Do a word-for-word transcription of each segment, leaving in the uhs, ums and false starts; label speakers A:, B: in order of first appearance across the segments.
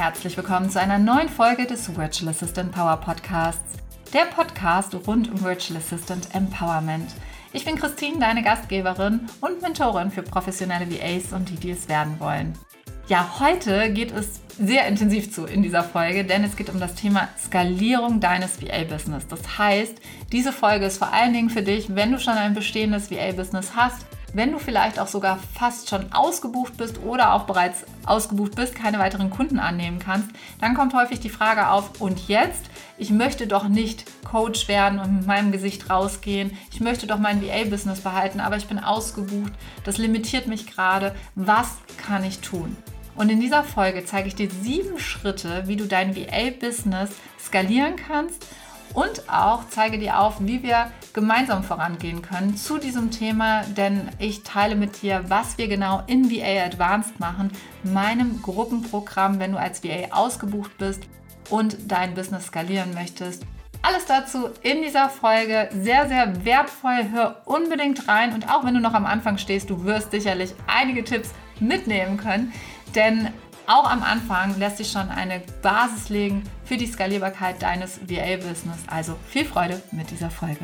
A: herzlich willkommen zu einer neuen Folge des Virtual Assistant Power Podcasts, der Podcast rund um Virtual Assistant Empowerment. Ich bin Christine, deine Gastgeberin und Mentorin für professionelle V As und die, die es werden wollen. Ja, heute geht es sehr intensiv zu in dieser Folge, denn es geht um das Thema Skalierung deines V A-Business. Das heißt, diese Folge ist vor allen Dingen für dich, wenn du schon ein bestehendes V A-Business hast, wenn du vielleicht auch sogar fast schon ausgebucht bist oder auch bereits ausgebucht bist, keine weiteren Kunden annehmen kannst, dann kommt häufig die Frage auf, und jetzt? Ich möchte doch nicht Coach werden und mit meinem Gesicht rausgehen. Ich möchte doch mein V A-Business behalten, aber ich bin ausgebucht. Das limitiert mich gerade. Was kann ich tun? Und in dieser Folge zeige ich dir sieben Schritte, wie du dein V A-Business skalieren kannst und auch zeige dir auf, wie wir gemeinsam vorangehen können zu diesem Thema, denn ich teile mit dir, was wir genau in V A Advanced machen, meinem Gruppenprogramm, wenn du als V A ausgebucht bist und dein Business skalieren möchtest. Alles dazu in dieser Folge, sehr, sehr wertvoll. Hör unbedingt rein und auch wenn du noch am Anfang stehst, du wirst sicherlich einige Tipps mitnehmen können, denn auch am Anfang lässt sich schon eine Basis legen für die Skalierbarkeit deines V A-Business. Also viel Freude mit dieser Folge.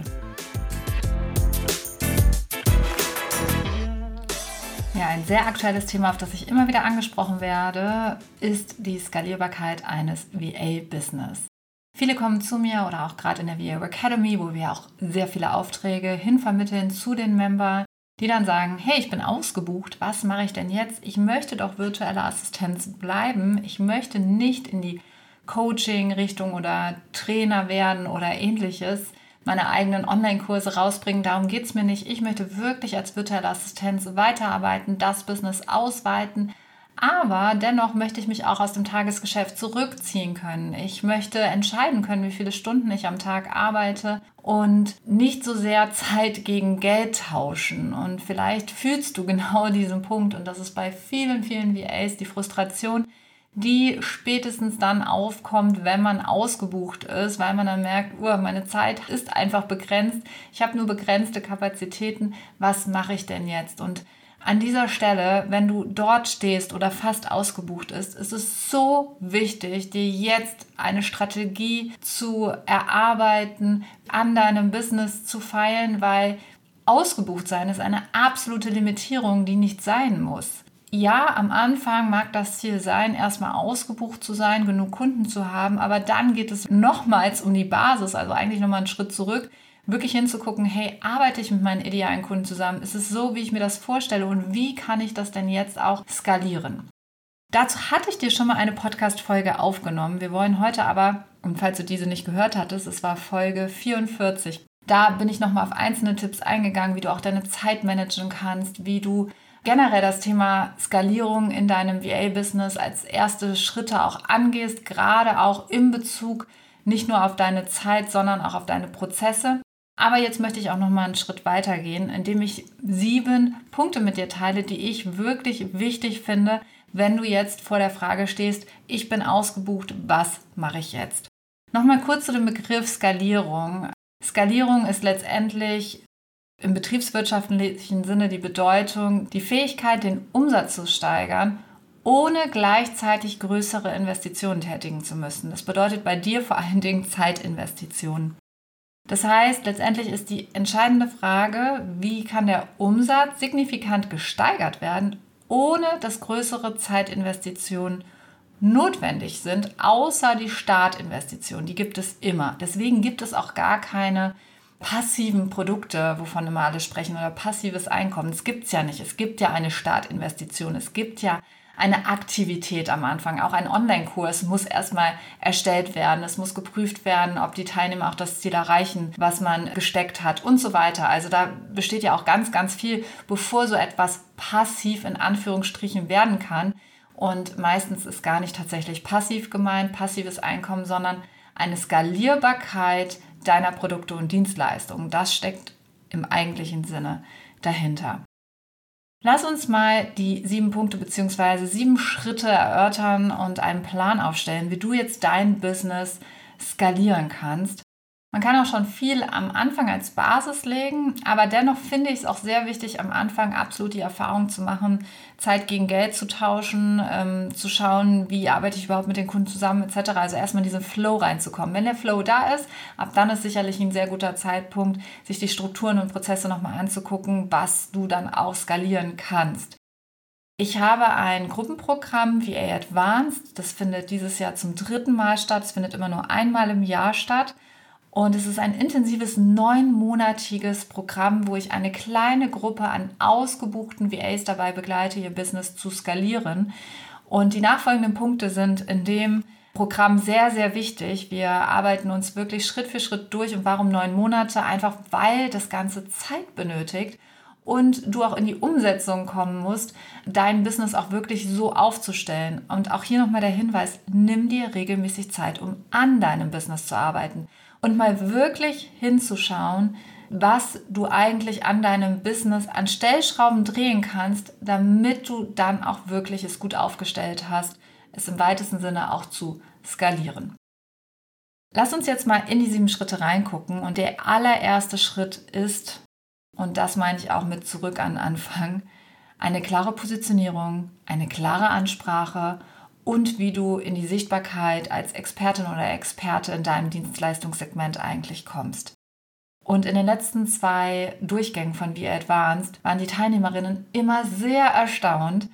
A: Ja, ein sehr aktuelles Thema, auf das ich immer wieder angesprochen werde, ist die Skalierbarkeit eines V A-Business. Viele kommen zu mir oder auch gerade in der V A Academy, wo wir auch sehr viele Aufträge hinvermitteln zu den Membern, die dann sagen, hey, ich bin ausgebucht, was mache ich denn jetzt? Ich möchte doch virtuelle Assistenz bleiben. Ich möchte nicht in die Coaching-Richtung oder Trainer werden oder ähnliches, meine eigenen Online-Kurse rausbringen. Darum geht es mir nicht. Ich möchte wirklich als virtuelle Assistenz weiterarbeiten, das Business ausweiten. Aber dennoch möchte ich mich auch aus dem Tagesgeschäft zurückziehen können. Ich möchte entscheiden können, wie viele Stunden ich am Tag arbeite und nicht so sehr Zeit gegen Geld tauschen. Und vielleicht fühlst du genau diesen Punkt. Und das ist bei vielen, vielen V As die Frustration, die spätestens dann aufkommt, wenn man ausgebucht ist, weil man dann merkt, oh, meine Zeit ist einfach begrenzt. Ich habe nur begrenzte Kapazitäten. Was mache ich denn jetzt? Und an dieser Stelle, wenn du dort stehst oder fast ausgebucht ist, ist es so wichtig, dir jetzt eine Strategie zu erarbeiten, an deinem Business zu feilen, weil ausgebucht sein ist eine absolute Limitierung, die nicht sein muss. Ja, am Anfang mag das Ziel sein, erstmal ausgebucht zu sein, genug Kunden zu haben, aber dann geht es nochmals um die Basis, also eigentlich nochmal einen Schritt zurück, wirklich hinzugucken, hey, arbeite ich mit meinen idealen Kunden zusammen? Ist es so, wie ich mir das vorstelle und wie kann ich das denn jetzt auch skalieren? Dazu hatte ich dir schon mal eine Podcast-Folge aufgenommen. Wir wollen heute aber, und falls du diese nicht gehört hattest, es war Folge vierundvierzig, da bin ich nochmal auf einzelne Tipps eingegangen, wie du auch deine Zeit managen kannst, wie du generell das Thema Skalierung in deinem V A-Business als erste Schritte auch angehst, gerade auch in Bezug nicht nur auf deine Zeit, sondern auch auf deine Prozesse. Aber jetzt möchte ich auch noch mal einen Schritt weiter gehen, indem ich sieben Punkte mit dir teile, die ich wirklich wichtig finde, wenn du jetzt vor der Frage stehst, ich bin ausgebucht, was mache ich jetzt? Nochmal kurz zu dem Begriff Skalierung. Skalierung ist letztendlich im betriebswirtschaftlichen Sinne die Bedeutung, die Fähigkeit, den Umsatz zu steigern, ohne gleichzeitig größere Investitionen tätigen zu müssen. Das bedeutet bei dir vor allen Dingen Zeitinvestitionen. Das heißt, letztendlich ist die entscheidende Frage, wie kann der Umsatz signifikant gesteigert werden, ohne dass größere Zeitinvestitionen notwendig sind, außer die Startinvestition. Die gibt es immer. Deswegen gibt es auch gar keine passiven Produkte, wovon immer alle sprechen, oder passives Einkommen. Das gibt es ja nicht. Es gibt ja eine Startinvestition. Es gibt ja eine Aktivität am Anfang. Auch ein Online-Kurs muss erstmal erstellt werden. Es muss geprüft werden, ob die Teilnehmer auch das Ziel erreichen, was man gesteckt hat und so weiter. Also da besteht ja auch ganz, ganz viel, bevor so etwas passiv in Anführungsstrichen werden kann. Und meistens ist gar nicht tatsächlich passiv gemeint, passives Einkommen, sondern eine Skalierbarkeit deiner Produkte und Dienstleistungen. Das steckt im eigentlichen Sinne dahinter. Lass uns mal die sieben Punkte bzw. sieben Schritte erörtern und einen Plan aufstellen, wie du jetzt dein Business skalieren kannst. Man kann auch schon viel am Anfang als Basis legen, aber dennoch finde ich es auch sehr wichtig, am Anfang absolut die Erfahrung zu machen, Zeit gegen Geld zu tauschen, ähm, zu schauen, wie arbeite ich überhaupt mit den Kunden zusammen et cetera. Also erstmal in diesen Flow reinzukommen. Wenn der Flow da ist, ab dann ist sicherlich ein sehr guter Zeitpunkt, sich die Strukturen und Prozesse nochmal anzugucken, was du dann auch skalieren kannst. Ich habe ein Gruppenprogramm V A Advanced, das findet dieses Jahr zum dritten Mal statt, es findet immer nur einmal im Jahr statt. Und es ist ein intensives neunmonatiges Programm, wo ich eine kleine Gruppe an ausgebuchten V As dabei begleite, ihr Business zu skalieren. Und die nachfolgenden Punkte sind in dem Programm sehr, sehr wichtig. Wir arbeiten uns wirklich Schritt für Schritt durch. Und warum neun Monate? Einfach weil das Ganze Zeit benötigt und du auch in die Umsetzung kommen musst, dein Business auch wirklich so aufzustellen. Und auch hier nochmal der Hinweis, nimm dir regelmäßig Zeit, um an deinem Business zu arbeiten. Und mal wirklich hinzuschauen, was du eigentlich an deinem Business an Stellschrauben drehen kannst, damit du dann auch wirklich es gut aufgestellt hast, es im weitesten Sinne auch zu skalieren. Lass uns jetzt mal in die sieben Schritte reingucken. Und der allererste Schritt ist, und das meine ich auch mit zurück an den Anfang, eine klare Positionierung, eine klare Ansprache und wie du in die Sichtbarkeit als Expertin oder Experte in deinem Dienstleistungssegment eigentlich kommst. Und in den letzten zwei Durchgängen von V A Advanced waren die Teilnehmerinnen immer sehr erstaunt,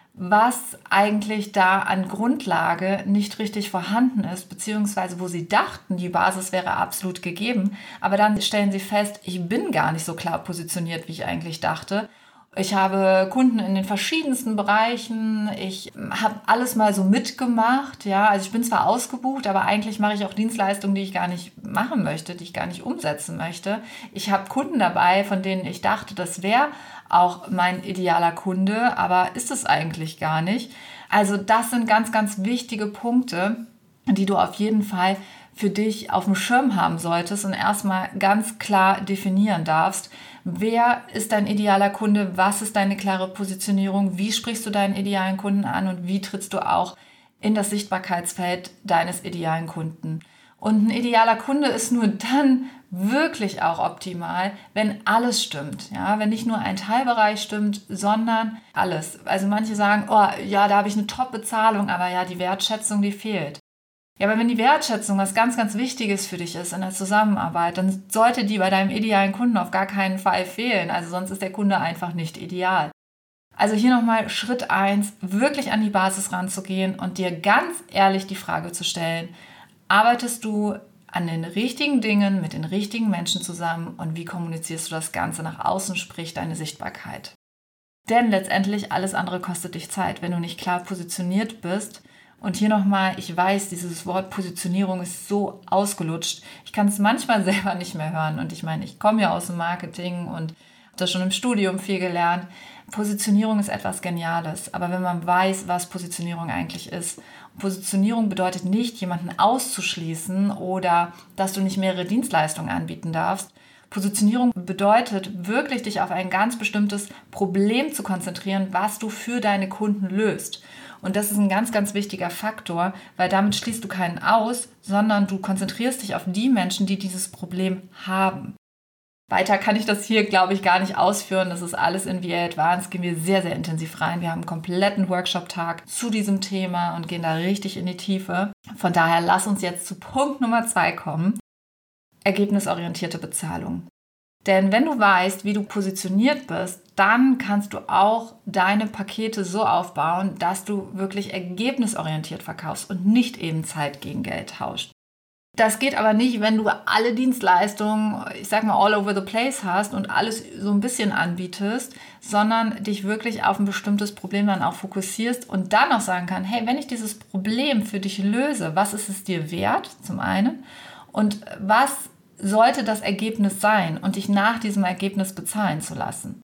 A: was eigentlich da an Grundlage nicht richtig vorhanden ist, beziehungsweise wo sie dachten, die Basis wäre absolut gegeben, aber dann stellen sie fest, ich bin gar nicht so klar positioniert, wie ich eigentlich dachte. Ich habe Kunden in den verschiedensten Bereichen. Ich habe alles mal so mitgemacht. Ja, also ich bin zwar ausgebucht, aber eigentlich mache ich auch Dienstleistungen, die ich gar nicht machen möchte, die ich gar nicht umsetzen möchte. Ich habe Kunden dabei, von denen ich dachte, das wäre auch mein idealer Kunde, aber ist es eigentlich gar nicht. Also das sind ganz, ganz wichtige Punkte, die du auf jeden Fall für dich auf dem Schirm haben solltest und erstmal ganz klar definieren darfst. Wer ist dein idealer Kunde? Was ist deine klare Positionierung? Wie sprichst du deinen idealen Kunden an? Und wie trittst du auch in das Sichtbarkeitsfeld deines idealen Kunden? Und ein idealer Kunde ist nur dann wirklich auch optimal, wenn alles stimmt. Ja, wenn nicht nur ein Teilbereich stimmt, sondern alles. Also manche sagen, oh ja, da habe ich eine Top-Bezahlung, aber ja, die Wertschätzung, die fehlt. Ja, aber wenn die Wertschätzung was ganz, ganz Wichtiges für dich ist in der Zusammenarbeit, dann sollte die bei deinem idealen Kunden auf gar keinen Fall fehlen. Also sonst ist der Kunde einfach nicht ideal. Also hier nochmal Schritt eins, wirklich an die Basis ranzugehen und dir ganz ehrlich die Frage zu stellen, arbeitest du an den richtigen Dingen mit den richtigen Menschen zusammen und wie kommunizierst du das Ganze nach außen, sprich deine Sichtbarkeit? Denn letztendlich alles andere kostet dich Zeit, wenn du nicht klar positioniert bist. Und hier nochmal, ich weiß, dieses Wort Positionierung ist so ausgelutscht. Ich kann es manchmal selber nicht mehr hören. Und ich meine, ich komme ja aus dem Marketing und habe das schon im Studium viel gelernt. Positionierung ist etwas Geniales. Aber wenn man weiß, was Positionierung eigentlich ist, Positionierung bedeutet nicht, jemanden auszuschließen oder dass du nicht mehrere Dienstleistungen anbieten darfst. Positionierung bedeutet wirklich, dich auf ein ganz bestimmtes Problem zu konzentrieren, was du für deine Kunden löst. Und das ist ein ganz, ganz wichtiger Faktor, weil damit schließt du keinen aus, sondern du konzentrierst dich auf die Menschen, die dieses Problem haben. Weiter kann ich das hier, glaube ich, gar nicht ausführen. Das ist alles in V A Advanced, gehen wir sehr, sehr intensiv rein. Wir haben einen kompletten Workshop-Tag zu diesem Thema und gehen da richtig in die Tiefe. Von daher lass uns jetzt zu Punkt Nummer zwei kommen. Ergebnisorientierte Bezahlung. Denn wenn du weißt, wie du positioniert bist, dann kannst du auch deine Pakete so aufbauen, dass du wirklich ergebnisorientiert verkaufst und nicht eben Zeit gegen Geld tauscht. Das geht aber nicht, wenn du alle Dienstleistungen, ich sag mal all over the place hast und alles so ein bisschen anbietest, sondern dich wirklich auf ein bestimmtes Problem dann auch fokussierst und dann auch sagen kann, hey, wenn ich dieses Problem für dich löse, was ist es dir wert, zum einen, und was sollte das Ergebnis sein und dich nach diesem Ergebnis bezahlen zu lassen.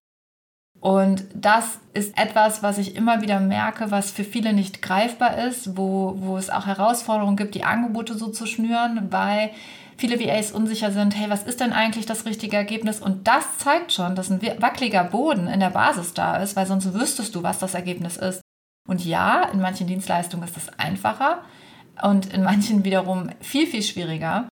A: Und das ist etwas, was ich immer wieder merke, was für viele nicht greifbar ist, wo, wo es auch Herausforderungen gibt, die Angebote so zu schnüren, weil viele V As unsicher sind, hey, was ist denn eigentlich das richtige Ergebnis? Und das zeigt schon, dass ein wackeliger Boden in der Basis da ist, weil sonst wüsstest du, was das Ergebnis ist. Und ja, in manchen Dienstleistungen ist das einfacher und in manchen wiederum viel, viel schwieriger.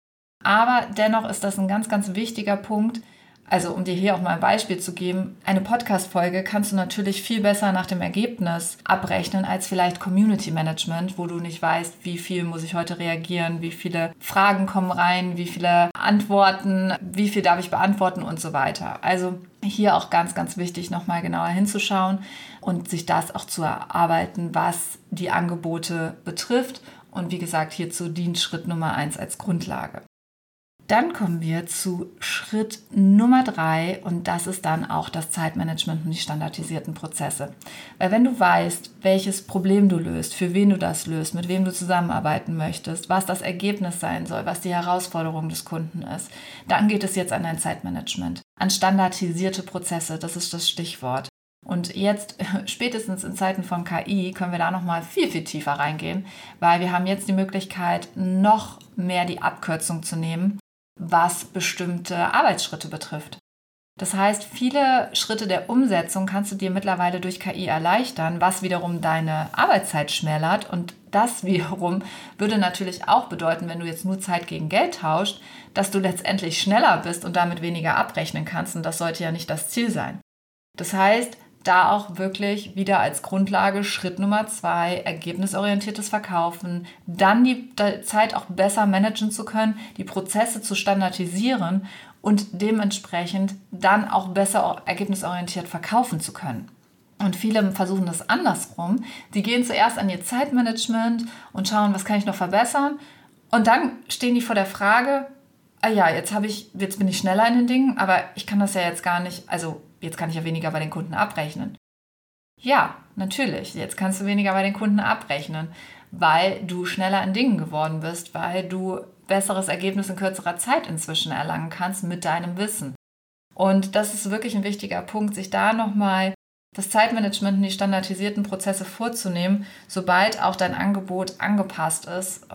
A: Aber dennoch ist das ein ganz, ganz wichtiger Punkt. Also um dir hier auch mal ein Beispiel zu geben, eine Podcast-Folge kannst du natürlich viel besser nach dem Ergebnis abrechnen als vielleicht Community Management, wo du nicht weißt, wie viel muss ich heute reagieren, wie viele Fragen kommen rein, wie viele Antworten, wie viel darf ich beantworten und so weiter. Also hier auch ganz, ganz wichtig, nochmal genauer hinzuschauen und sich das auch zu erarbeiten, was die Angebote betrifft. Und wie gesagt, hierzu dient Schritt Nummer eins als Grundlage. Dann kommen wir zu Schritt Nummer drei und das ist dann auch das Zeitmanagement und die standardisierten Prozesse. Weil wenn du weißt, welches Problem du löst, für wen du das löst, mit wem du zusammenarbeiten möchtest, was das Ergebnis sein soll, was die Herausforderung des Kunden ist, dann geht es jetzt an dein Zeitmanagement, an standardisierte Prozesse, das ist das Stichwort. Und jetzt, spätestens in Zeiten von K I, können wir da nochmal viel, viel tiefer reingehen, weil wir haben jetzt die Möglichkeit, noch mehr die Abkürzung zu nehmen, was bestimmte Arbeitsschritte betrifft. Das heißt, viele Schritte der Umsetzung kannst du dir mittlerweile durch K I erleichtern, was wiederum deine Arbeitszeit schmälert. Und das wiederum würde natürlich auch bedeuten, wenn du jetzt nur Zeit gegen Geld tauscht, dass du letztendlich schneller bist und damit weniger abrechnen kannst. Und das sollte ja nicht das Ziel sein. Das heißt, da auch wirklich wieder als Grundlage Schritt Nummer zwei, ergebnisorientiertes Verkaufen, dann die Zeit auch besser managen zu können, die Prozesse zu standardisieren und dementsprechend dann auch besser ergebnisorientiert verkaufen zu können. Und viele versuchen das andersrum. Die gehen zuerst an ihr Zeitmanagement und schauen, was kann ich noch verbessern. Und dann stehen die vor der Frage, ah ja, jetzt habe ich, jetzt bin ich schneller in den Dingen, aber ich kann das ja jetzt gar nicht, also jetzt kann ich ja weniger bei den Kunden abrechnen. Ja, natürlich, jetzt kannst du weniger bei den Kunden abrechnen, weil du schneller in Dingen geworden bist, weil du besseres Ergebnis in kürzerer Zeit inzwischen erlangen kannst mit deinem Wissen. Und das ist wirklich ein wichtiger Punkt, sich da nochmal das Zeitmanagement und die standardisierten Prozesse vorzunehmen, sobald auch dein Angebot angepasst ist.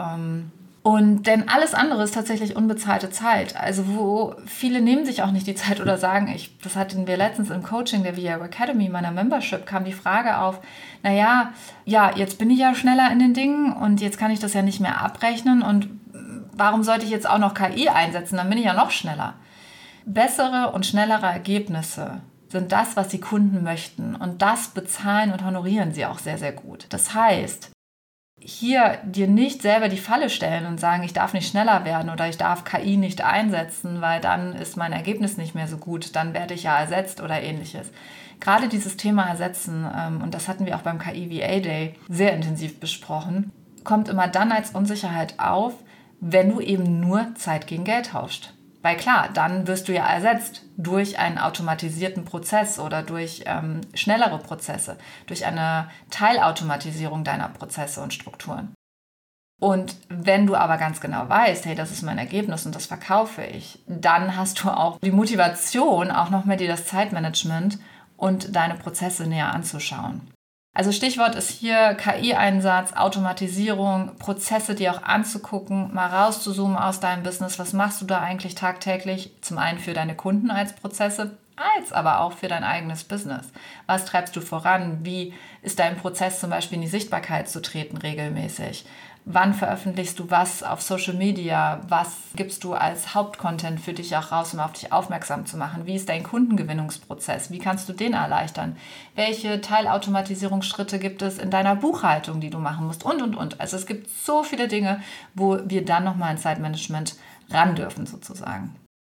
A: Und denn alles andere ist tatsächlich unbezahlte Zeit. Also wo viele nehmen sich auch nicht die Zeit oder sagen, ich, das hatten wir letztens im Coaching der V A Academy, meiner Membership, kam die Frage auf, naja, ja, jetzt bin ich ja schneller in den Dingen und jetzt kann ich das ja nicht mehr abrechnen und warum sollte ich jetzt auch noch K I einsetzen, dann bin ich ja noch schneller. Bessere und schnellere Ergebnisse sind das, was die Kunden möchten und das bezahlen und honorieren sie auch sehr, sehr gut. Das heißt, hier dir nicht selber die Falle stellen und sagen, ich darf nicht schneller werden oder ich darf K I nicht einsetzen, weil dann ist mein Ergebnis nicht mehr so gut, dann werde ich ja ersetzt oder ähnliches. Gerade dieses Thema Ersetzen, und das hatten wir auch beim K I V A Day sehr intensiv besprochen, kommt immer dann als Unsicherheit auf, wenn du eben nur Zeit gegen Geld tauscht. Weil klar, dann wirst du ja ersetzt durch einen automatisierten Prozess oder durch ähm, schnellere Prozesse, durch eine Teilautomatisierung deiner Prozesse und Strukturen. Und wenn du aber ganz genau weißt, hey, das ist mein Ergebnis und das verkaufe ich, dann hast du auch die Motivation, auch noch mehr dir das Zeitmanagement und deine Prozesse näher anzuschauen. Also Stichwort ist hier K I-Einsatz, Automatisierung, Prozesse dir auch anzugucken, mal rauszuzoomen aus deinem Business. Was machst du da eigentlich tagtäglich? Zum einen für deine Kunden als Prozesse, als aber auch für dein eigenes Business. Was treibst du voran? Wie ist dein Prozess zum Beispiel in die Sichtbarkeit zu treten regelmäßig? Wann veröffentlichst du was auf Social Media? Was gibst du als Hauptcontent für dich auch raus, um auf dich aufmerksam zu machen? Wie ist dein Kundengewinnungsprozess? Wie kannst du den erleichtern? Welche Teilautomatisierungsschritte gibt es in deiner Buchhaltung, die du machen musst? Und, und, und. Also es gibt so viele Dinge, wo wir dann nochmal in Zeitmanagement ran dürfen sozusagen.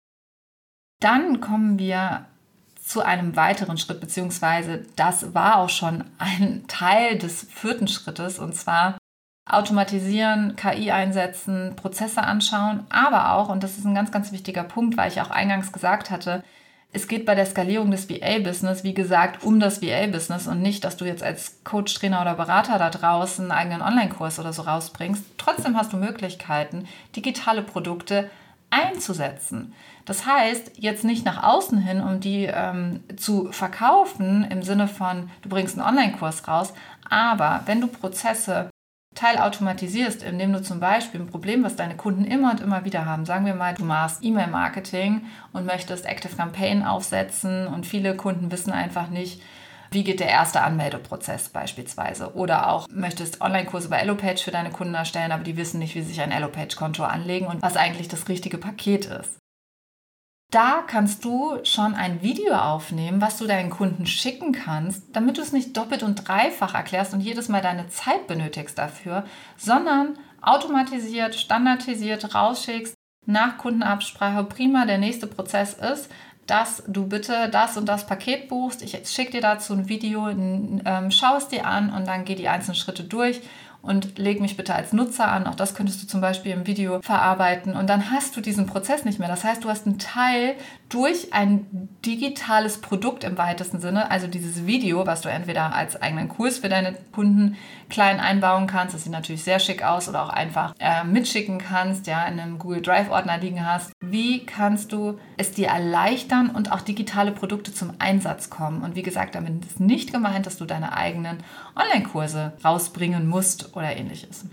A: Dann kommen wir zu einem weiteren Schritt, beziehungsweise das war auch schon ein Teil des vierten Schrittes, und zwar automatisieren, K I einsetzen, Prozesse anschauen, aber auch, und das ist ein ganz, ganz wichtiger Punkt, weil ich auch eingangs gesagt hatte, es geht bei der Skalierung des V A-Business, wie gesagt, um das V A-Business und nicht, dass du jetzt als Coach, Trainer oder Berater da draußen einen eigenen Online-Kurs oder so rausbringst. Trotzdem hast du Möglichkeiten, digitale Produkte einzusetzen. Das heißt, jetzt nicht nach außen hin, um die ähm, zu verkaufen, im Sinne von, du bringst einen Online-Kurs raus, aber wenn du Prozesse teilautomatisierst, indem du zum Beispiel ein Problem, was deine Kunden immer und immer wieder haben, sagen wir mal, du machst E-Mail-Marketing und möchtest Active Campaign aufsetzen und viele Kunden wissen einfach nicht, wie geht der erste Anmeldeprozess beispielsweise. Oder auch möchtest Online-Kurse bei Elopage für deine Kunden erstellen, aber die wissen nicht, wie sie sich ein Elopage-Konto anlegen und was eigentlich das richtige Paket ist. Da kannst du schon ein Video aufnehmen, was du deinen Kunden schicken kannst, damit du es nicht doppelt und dreifach erklärst und jedes Mal deine Zeit benötigst dafür, sondern automatisiert, standardisiert rausschickst, nach Kundenabsprache. Prima, der nächste Prozess ist, dass du bitte das und das Paket buchst. Ich schicke dir dazu ein Video, ähm, schau es dir an und dann geh die einzelnen Schritte durch und leg mich bitte als Nutzer an. Auch das könntest du zum Beispiel im Video verarbeiten und dann hast du diesen Prozess nicht mehr. Das heißt, du hast einen Teil durch ein digitales Produkt im weitesten Sinne, also dieses Video, was du entweder als eigenen Kurs für deine Kunden klein einbauen kannst, das sieht natürlich sehr schick aus, oder auch einfach äh, mitschicken kannst, ja, in einem Google Drive Ordner liegen hast. Wie kannst du es dir erleichtern und auch digitale Produkte zum Einsatz kommen? Und wie gesagt, damit ist nicht gemeint, dass du deine eigenen Online-Kurse rausbringen musst oder ähnliches.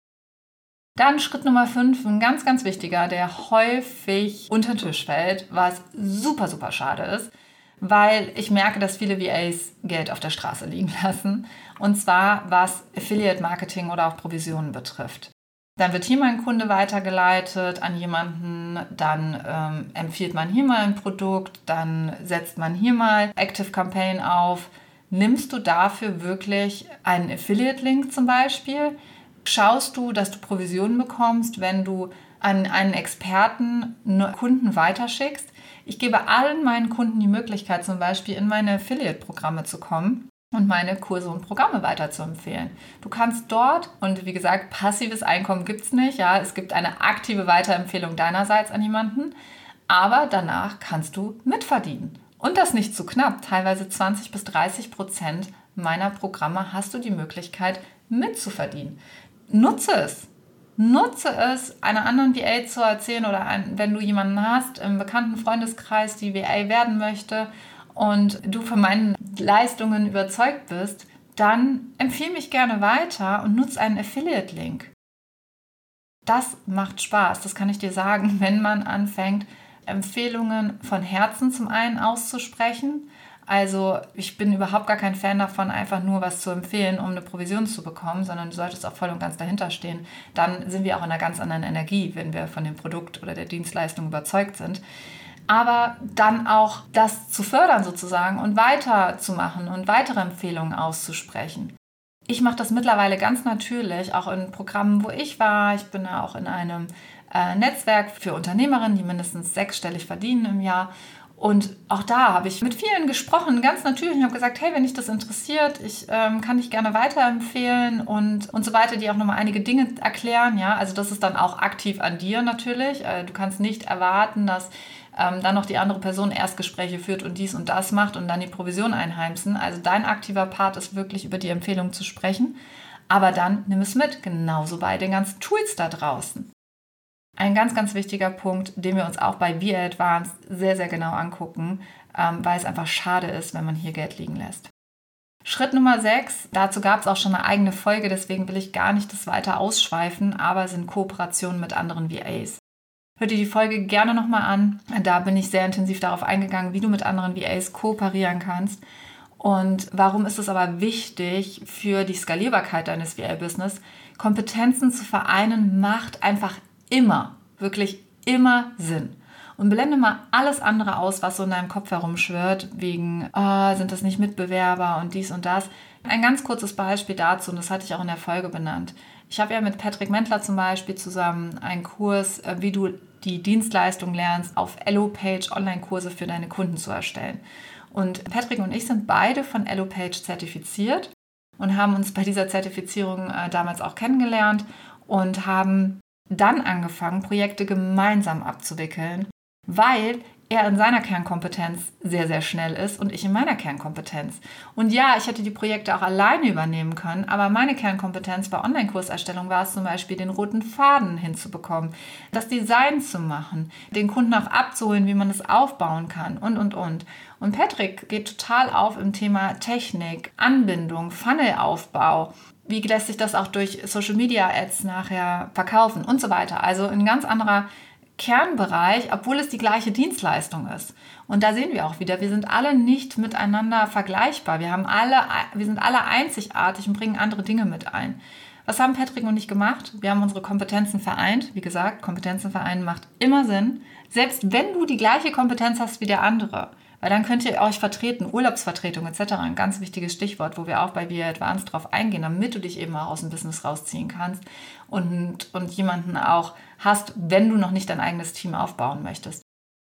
A: Dann Schritt Nummer fünf, ein ganz, ganz wichtiger, der häufig unter den Tisch fällt, was super, super schade ist, weil ich merke, dass viele V As Geld auf der Straße liegen lassen, und zwar was Affiliate-Marketing oder auch Provisionen betrifft. Dann wird hier mal ein Kunde weitergeleitet an jemanden, dann ähm, empfiehlt man hier mal ein Produkt, dann setzt man hier mal Active Campaign auf. Nimmst du dafür wirklich einen Affiliate-Link zum Beispiel? Schaust du, dass du Provisionen bekommst, wenn du an einen Experten Kunden weiterschickst? Ich gebe allen meinen Kunden die Möglichkeit, zum Beispiel in meine Affiliate-Programme zu kommen und meine Kurse und Programme weiterzuempfehlen. Du kannst dort, und wie gesagt, passives Einkommen gibt es nicht, ja, es gibt eine aktive Weiterempfehlung deinerseits an jemanden, aber danach kannst du mitverdienen. Und das nicht zu knapp, teilweise zwanzig bis dreißig Prozent meiner Programme hast du die Möglichkeit mitzuverdienen. Nutze es. Nutze es, einer anderen V A zu erzählen oder ein, wenn du jemanden hast im bekannten Freundeskreis, die V A werden möchte und du von meinen Leistungen überzeugt bist, dann empfehle mich gerne weiter und nutze einen Affiliate-Link. Das macht Spaß, das kann ich dir sagen, wenn man anfängt, Empfehlungen von Herzen zum einen auszusprechen. Also ich bin überhaupt gar kein Fan davon, einfach nur was zu empfehlen, um eine Provision zu bekommen, sondern du solltest auch voll und ganz dahinter stehen. Dann sind wir auch in einer ganz anderen Energie, wenn wir von dem Produkt oder der Dienstleistung überzeugt sind. Aber dann auch das zu fördern sozusagen und weiterzumachen und weitere Empfehlungen auszusprechen. Ich mache das mittlerweile ganz natürlich, auch in Programmen, wo ich war. Ich bin auch in einem äh, Netzwerk für Unternehmerinnen, die mindestens sechsstellig verdienen im Jahr. Und auch da habe ich mit vielen gesprochen, ganz natürlich. Ich habe gesagt, hey, wenn dich das interessiert, ich ähm, kann dich gerne weiterempfehlen und, und so weiter, die auch nochmal einige Dinge erklären. Ja, also das ist dann auch aktiv an dir natürlich. Äh, du kannst nicht erwarten, dass ähm, dann noch die andere Person Erstgespräche führt und dies und das macht und dann die Provision einheimsen. Also dein aktiver Part ist wirklich über die Empfehlung zu sprechen. Aber dann nimm es mit, genauso bei den ganzen Tools da draußen. Ein ganz, ganz wichtiger Punkt, den wir uns auch bei V A Advanced sehr, sehr genau angucken, ähm, weil es einfach schade ist, wenn man hier Geld liegen lässt. Schritt Nummer sechs, dazu gab es auch schon eine eigene Folge, deswegen will ich gar nicht das weiter ausschweifen, aber sind Kooperationen mit anderen V As. Hör dir die Folge gerne nochmal an, da bin ich sehr intensiv darauf eingegangen, wie du mit anderen V As kooperieren kannst. Und warum ist es aber wichtig für die Skalierbarkeit deines V A-Business? Kompetenzen zu vereinen macht einfach immer, wirklich immer Sinn. Und blende mal alles andere aus, was so in deinem Kopf herumschwirrt, wegen, oh, sind das nicht Mitbewerber und dies und das. Ein ganz kurzes Beispiel dazu, und das hatte ich auch in der Folge benannt. Ich habe ja mit Patrick Mentler zum Beispiel zusammen einen Kurs, wie du die Dienstleistung lernst, auf Elopage Online-Kurse für deine Kunden zu erstellen. Und Patrick und ich sind beide von Elopage zertifiziert und haben uns bei dieser Zertifizierung äh, damals auch kennengelernt und haben dann angefangen, Projekte gemeinsam abzuwickeln, weil er in seiner Kernkompetenz sehr, sehr schnell ist und ich in meiner Kernkompetenz. Und ja, ich hätte die Projekte auch alleine übernehmen können, aber meine Kernkompetenz bei Online-Kurserstellung war es zum Beispiel, den roten Faden hinzubekommen, das Design zu machen, den Kunden auch abzuholen, wie man es aufbauen kann und, und, und. Und Patrick geht total auf im Thema Technik, Anbindung, Funnelaufbau. Wie lässt sich das auch durch Social Media Ads nachher verkaufen und so weiter. Also ein ganz anderer Kernbereich, obwohl es die gleiche Dienstleistung ist. Und da sehen wir auch wieder, wir sind alle nicht miteinander vergleichbar. Wir haben alle, wir sind alle einzigartig und bringen andere Dinge mit ein. Was haben Patrick und ich gemacht? Wir haben unsere Kompetenzen vereint. Wie gesagt, Kompetenzen vereinen macht immer Sinn. Selbst wenn du die gleiche Kompetenz hast wie der andere. Weil dann könnt ihr euch vertreten, Urlaubsvertretung et cetera. Ein ganz wichtiges Stichwort, wo wir auch bei V A Advanced drauf eingehen, damit du dich eben auch aus dem Business rausziehen kannst und, und jemanden auch hast, wenn du noch nicht dein eigenes Team aufbauen möchtest.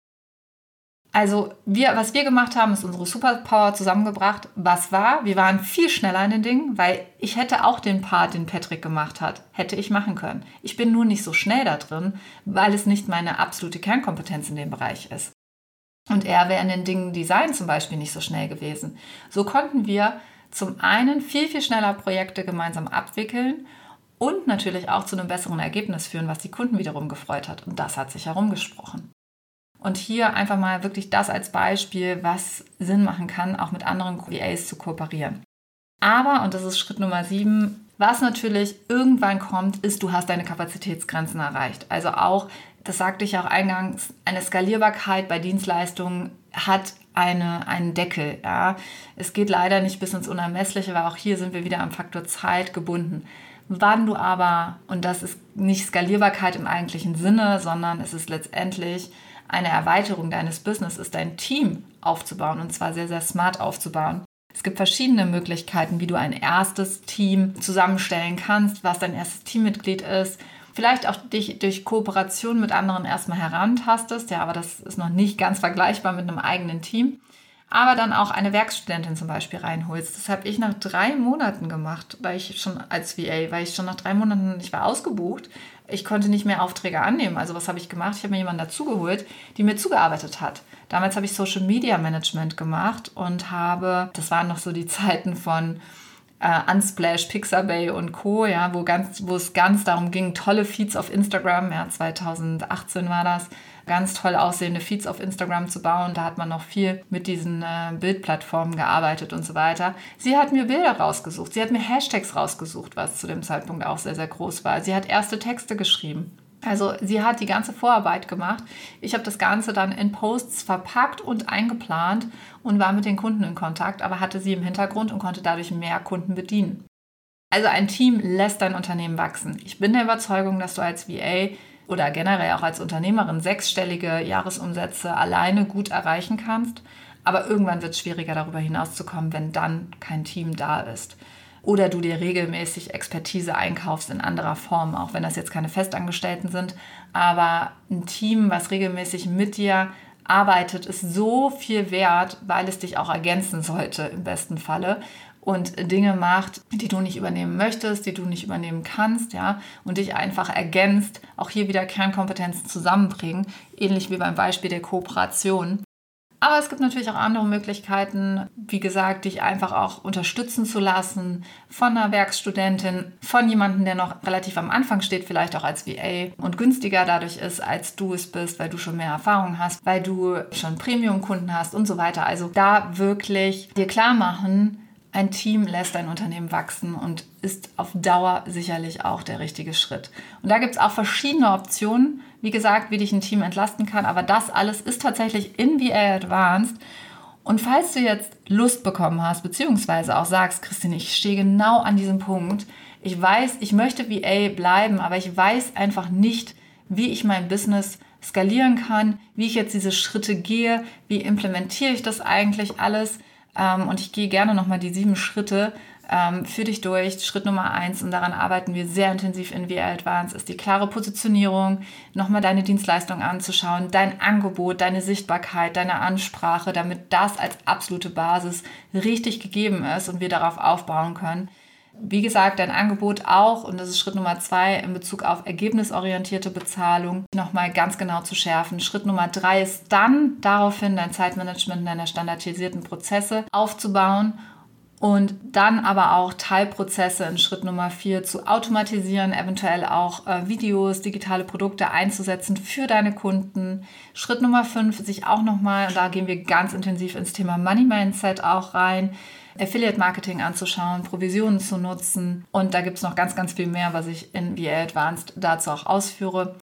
A: Also wir, was wir gemacht haben, ist unsere Superpower zusammengebracht. Was war? Wir waren viel schneller in den Dingen, weil ich hätte auch den Part, den Patrick gemacht hat, hätte ich machen können. Ich bin nur nicht so schnell da drin, weil es nicht meine absolute Kernkompetenz in dem Bereich ist. Und er wäre in den Dingen Design zum Beispiel nicht so schnell gewesen. So konnten wir zum einen viel, viel schneller Projekte gemeinsam abwickeln und natürlich auch zu einem besseren Ergebnis führen, was die Kunden wiederum gefreut hat. Und das hat sich herumgesprochen. Und hier einfach mal wirklich das als Beispiel, was Sinn machen kann, auch mit anderen V As zu kooperieren. Aber, und das ist Schritt Nummer sieben, was natürlich irgendwann kommt, ist, du hast deine Kapazitätsgrenzen erreicht. Also auch, das sagte ich auch eingangs, eine Skalierbarkeit bei Dienstleistungen hat eine, einen Deckel. Ja. Es geht leider nicht bis ins Unermessliche, weil auch hier sind wir wieder am Faktor Zeit gebunden. Wann du aber, und das ist nicht Skalierbarkeit im eigentlichen Sinne, sondern es ist letztendlich eine Erweiterung deines Business, ist dein Team aufzubauen und zwar sehr, sehr smart aufzubauen. Es gibt verschiedene Möglichkeiten, wie du ein erstes Team zusammenstellen kannst, was dein erstes Teammitglied ist. Vielleicht auch dich durch Kooperation mit anderen erstmal herantastest, ja, aber das ist noch nicht ganz vergleichbar mit einem eigenen Team. Aber dann auch eine Werkstudentin zum Beispiel reinholst. Das habe ich nach drei Monaten gemacht, weil ich schon als V A, weil ich schon nach drei Monaten, ich war ausgebucht. Ich konnte nicht mehr Aufträge annehmen. Also was habe ich gemacht? Ich habe mir jemanden dazugeholt, die mir zugearbeitet hat. Damals habe ich Social Media Management gemacht und habe, das waren noch so die Zeiten von äh, Unsplash, Pixabay und Co., ja, wo, ganz, wo es ganz darum ging, tolle Feeds auf Instagram, ja, zweitausendachtzehn war das, ganz toll aussehende Feeds auf Instagram zu bauen. Da hat man noch viel mit diesen äh, Bildplattformen gearbeitet und so weiter. Sie hat mir Bilder rausgesucht. Sie hat mir Hashtags rausgesucht, was zu dem Zeitpunkt auch sehr, sehr groß war. Sie hat erste Texte geschrieben. Also sie hat die ganze Vorarbeit gemacht. Ich habe das Ganze dann in Posts verpackt und eingeplant und war mit den Kunden in Kontakt, aber hatte sie im Hintergrund und konnte dadurch mehr Kunden bedienen. Also ein Team lässt dein Unternehmen wachsen. Ich bin der Überzeugung, dass du als V A oder generell auch als Unternehmerin sechsstellige Jahresumsätze alleine gut erreichen kannst. Aber irgendwann wird es schwieriger, darüber hinauszukommen, wenn dann kein Team da ist. Oder du dir regelmäßig Expertise einkaufst in anderer Form, auch wenn das jetzt keine Festangestellten sind. Aber ein Team, was regelmäßig mit dir arbeitet, ist so viel wert, weil es dich auch ergänzen sollte im besten Falle. Und Dinge macht, die du nicht übernehmen möchtest, die du nicht übernehmen kannst, ja, und dich einfach ergänzt, auch hier wieder Kernkompetenzen zusammenbringen, ähnlich wie beim Beispiel der Kooperation. Aber es gibt natürlich auch andere Möglichkeiten, wie gesagt, dich einfach auch unterstützen zu lassen von einer Werkstudentin, von jemandem, der noch relativ am Anfang steht, vielleicht auch als V A und günstiger dadurch ist, als du es bist, weil du schon mehr Erfahrung hast, weil du schon Premium-Kunden hast und so weiter. Also da wirklich dir klar machen, ein Team lässt dein Unternehmen wachsen und ist auf Dauer sicherlich auch der richtige Schritt. Und da gibt es auch verschiedene Optionen, wie gesagt, wie dich ein Team entlasten kann. Aber das alles ist tatsächlich in V A Advanced. Und falls du jetzt Lust bekommen hast, beziehungsweise auch sagst, Christine, ich stehe genau an diesem Punkt. Ich weiß, ich möchte V A bleiben, aber ich weiß einfach nicht, wie ich mein Business skalieren kann, wie ich jetzt diese Schritte gehe, wie implementiere ich das eigentlich alles. Und ich gehe gerne nochmal die sieben Schritte ähm, für dich durch. Schritt Nummer eins, und daran arbeiten wir sehr intensiv in V A Advanced, ist die klare Positionierung, nochmal deine Dienstleistung anzuschauen, dein Angebot, deine Sichtbarkeit, deine Ansprache, damit das als absolute Basis richtig gegeben ist und wir darauf aufbauen können. Wie gesagt, dein Angebot auch, und das ist Schritt Nummer zwei, in Bezug auf ergebnisorientierte Bezahlung, nochmal ganz genau zu schärfen. Schritt Nummer drei ist dann daraufhin dein Zeitmanagement in deiner standardisierten Prozesse aufzubauen und dann aber auch Teilprozesse in Schritt Nummer vier zu automatisieren, eventuell auch äh, Videos, digitale Produkte einzusetzen für deine Kunden. Schritt Nummer fünf, sich auch nochmal, und da gehen wir ganz intensiv ins Thema Money Mindset auch rein, Affiliate-Marketing anzuschauen, Provisionen zu nutzen. Und da gibt es noch ganz, ganz viel mehr, was ich in V A Advanced dazu auch ausführe.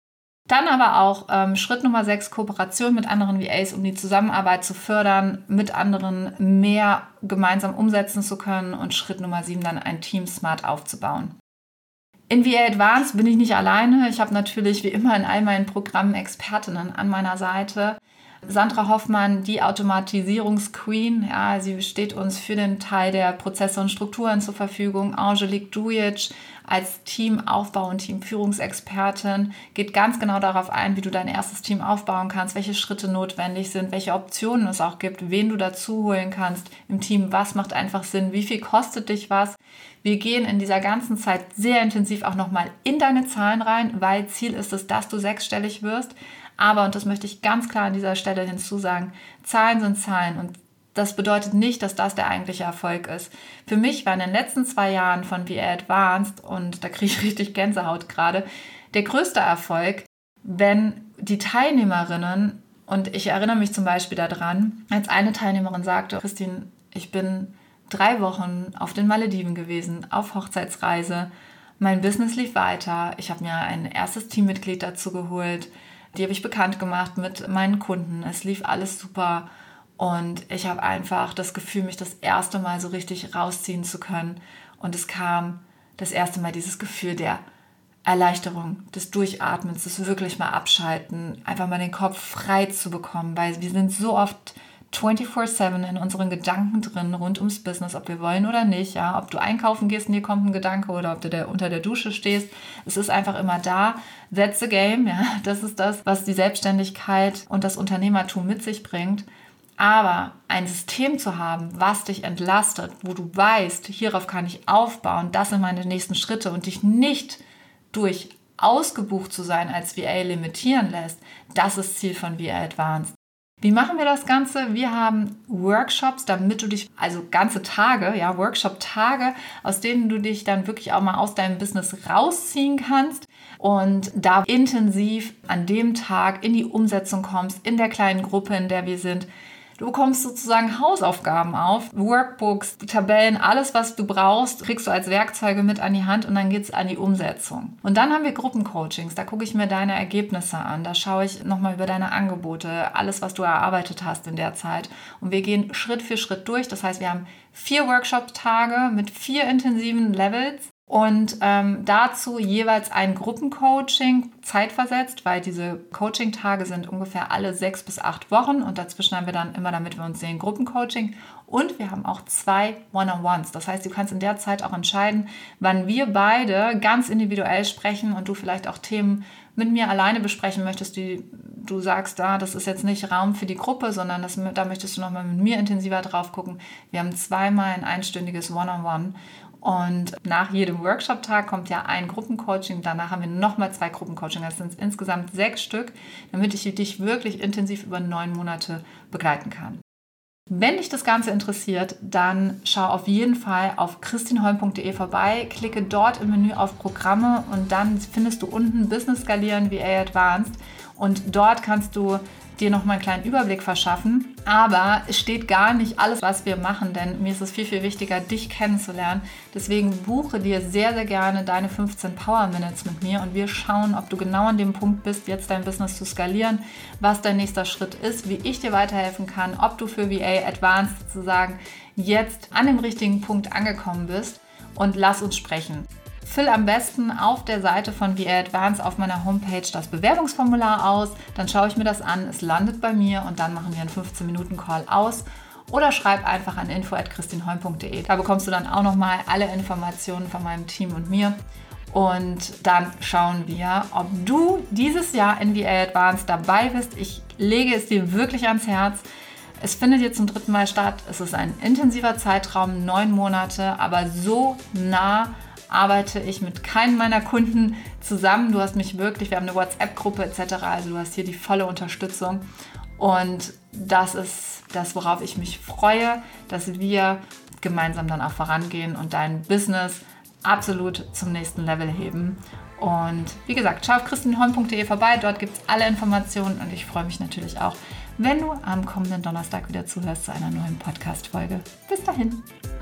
A: Dann aber auch ähm, Schritt Nummer sechs, Kooperation mit anderen V As, um die Zusammenarbeit zu fördern, mit anderen mehr gemeinsam umsetzen zu können. Und Schritt Nummer sieben, dann ein Team smart aufzubauen. In V A Advanced bin ich nicht alleine. Ich habe natürlich wie immer in all meinen Programmen Expertinnen an meiner Seite. Sandra Hoffmann, die Automatisierungsqueen, ja, sie steht uns für den Teil der Prozesse und Strukturen zur Verfügung. Angelique Dujic als Teamaufbau- und Teamführungsexpertin geht ganz genau darauf ein, wie du dein erstes Team aufbauen kannst, welche Schritte notwendig sind, welche Optionen es auch gibt, wen du dazu holen kannst im Team, was macht einfach Sinn, wie viel kostet dich was. Wir gehen in dieser ganzen Zeit sehr intensiv auch nochmal in deine Zahlen rein, weil Ziel ist es, dass du sechsstellig wirst. Aber, und das möchte ich ganz klar an dieser Stelle hinzusagen, Zahlen sind Zahlen und das bedeutet nicht, dass das der eigentliche Erfolg ist. Für mich war in den letzten zwei Jahren von V A Advanced, und da kriege ich richtig Gänsehaut gerade, der größte Erfolg, wenn die Teilnehmerinnen, und ich erinnere mich zum Beispiel daran, als eine Teilnehmerin sagte, Christine, ich bin drei Wochen auf den Malediven gewesen, auf Hochzeitsreise, mein Business lief weiter, ich habe mir ein erstes Teammitglied dazu geholt, die habe ich bekannt gemacht mit meinen Kunden. Es lief alles super und ich habe einfach das Gefühl, mich das erste Mal so richtig rausziehen zu können. Und es kam das erste Mal dieses Gefühl der Erleichterung, des Durchatmens, des wirklich mal Abschalten, einfach mal den Kopf frei zu bekommen, weil wir sind so oft vierundzwanzig sieben in unseren Gedanken drin, rund ums Business, ob wir wollen oder nicht, ja, ob du einkaufen gehst und dir kommt ein Gedanke oder ob du der, unter der Dusche stehst, es ist einfach immer da. That's the game, ja, das ist das, was die Selbstständigkeit und das Unternehmertum mit sich bringt. Aber ein System zu haben, was dich entlastet, wo du weißt, hierauf kann ich aufbauen, das sind meine nächsten Schritte und dich nicht durch ausgebucht zu sein als V A limitieren lässt, das ist Ziel von V A Advanced. Wie machen wir das Ganze? Wir haben Workshops, damit du dich, also ganze Tage, ja, Workshop-Tage, aus denen du dich dann wirklich auch mal aus deinem Business rausziehen kannst und da intensiv an dem Tag in die Umsetzung kommst, in der kleinen Gruppe, in der wir sind. Du bekommst sozusagen Hausaufgaben auf, Workbooks, Tabellen, alles, was du brauchst, kriegst du als Werkzeuge mit an die Hand und dann geht es an die Umsetzung. Und dann haben wir Gruppencoachings, da gucke ich mir deine Ergebnisse an, da schaue ich nochmal über deine Angebote, alles, was du erarbeitet hast in der Zeit. Und wir gehen Schritt für Schritt durch, das heißt, wir haben vier Workshop-Tage mit vier intensiven Levels. Und ähm, dazu jeweils ein Gruppencoaching, zeitversetzt, weil diese Coaching-Tage sind ungefähr alle sechs bis acht Wochen und dazwischen haben wir dann immer, damit wir uns sehen, Gruppencoaching und wir haben auch zwei One-on-Ones. Das heißt, du kannst in der Zeit auch entscheiden, wann wir beide ganz individuell sprechen und du vielleicht auch Themen mit mir alleine besprechen möchtest, die du sagst, da, das ist jetzt nicht Raum für die Gruppe, sondern das, da möchtest du nochmal mit mir intensiver drauf gucken. Wir haben zweimal ein einstündiges One-on-One. Und nach jedem Workshop-Tag kommt ja ein Gruppencoaching, danach haben wir nochmal zwei Gruppencoaching, das sind insgesamt sechs Stück, damit ich dich wirklich intensiv über neun Monate begleiten kann. Wenn dich das Ganze interessiert, dann schau auf jeden Fall auf christinholm punkt de vorbei, klicke dort im Menü auf Programme und dann findest du unten Business Skalieren V A Advanced und dort kannst du dir noch mal einen kleinen Überblick verschaffen. Aber es steht gar nicht alles, was wir machen, denn mir ist es viel, viel wichtiger, dich kennenzulernen. Deswegen buche dir sehr, sehr gerne deine fünfzehn Power Minutes mit mir und wir schauen, ob du genau an dem Punkt bist, jetzt dein Business zu skalieren, was dein nächster Schritt ist, wie ich dir weiterhelfen kann, ob du für V A Advanced sozusagen jetzt an dem richtigen Punkt angekommen bist und lass uns sprechen. Füll am besten auf der Seite von V A Advanced auf meiner Homepage das Bewerbungsformular aus, dann schaue ich mir das an, es landet bei mir und dann machen wir einen fünfzehn Minuten Call aus oder schreib einfach an info at christinholm punkt de. Da bekommst du dann auch nochmal alle Informationen von meinem Team und mir und dann schauen wir, ob du dieses Jahr in V A Advanced dabei bist. Ich lege es dir wirklich ans Herz. Es findet jetzt zum dritten Mal statt. Es ist ein intensiver Zeitraum, neun Monate, aber so nah arbeite ich mit keinem meiner Kunden zusammen. Du hast mich wirklich, wir haben eine WhatsApp-Gruppe et cetera. Also du hast hier die volle Unterstützung. Und das ist das, worauf ich mich freue, dass wir gemeinsam dann auch vorangehen und dein Business absolut zum nächsten Level heben. Und wie gesagt, schau auf christinholm punkt de vorbei. Dort gibt es alle Informationen und ich freue mich natürlich auch, wenn du am kommenden Donnerstag wieder zuhörst zu einer neuen Podcast-Folge. Bis dahin.